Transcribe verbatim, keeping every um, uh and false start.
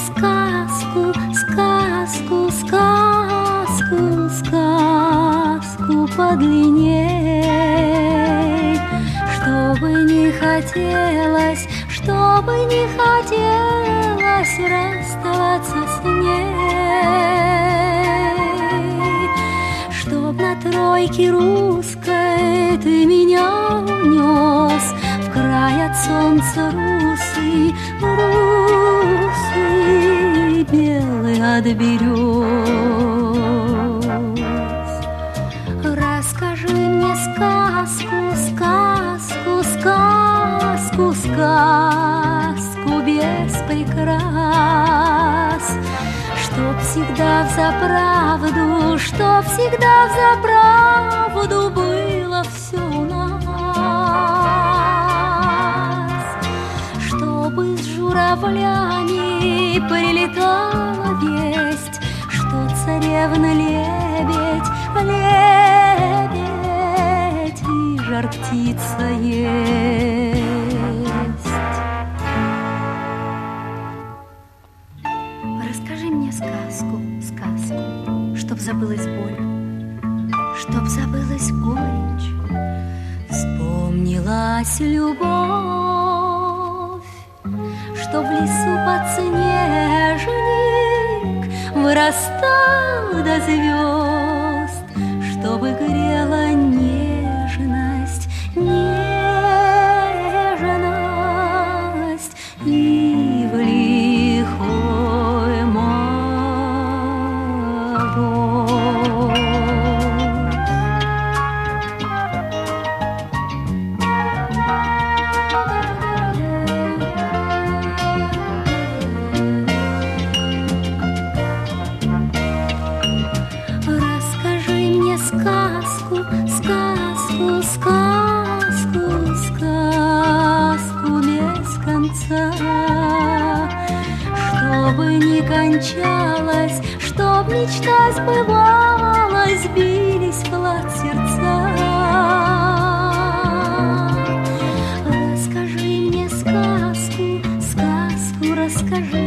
сказку, сказку, сказку, сказку подлинней. Чтобы не хотелось, чтобы не хотелось расставаться с ней. Чтоб на тройке русской ты меня унес в край от солнца русый, русый, белый от берез. Расскажи мне сказку, сказку, сказку, сказку без прикрас. Чтоб всегда взаправду, чтоб всегда взаправду было все у нас. Чтобы с журавлями прилетала весть, что царевна лебедь, лебедь и жар птица есть. Расскажи мне сказку, сказку, чтоб забылась боль, чтоб забылась горечь, вспомнилась любовь, что в лесу подснежник вырастал до звезд, чтобы грела нежность, нежность и в лихой мороз. Расскажи мне сказку, сказку, сказку, сказку без конца. Чтобы не кончалась, чтоб мечта сбывалась, бились в лад сердца. Расскажи мне сказку, сказку, расскажи.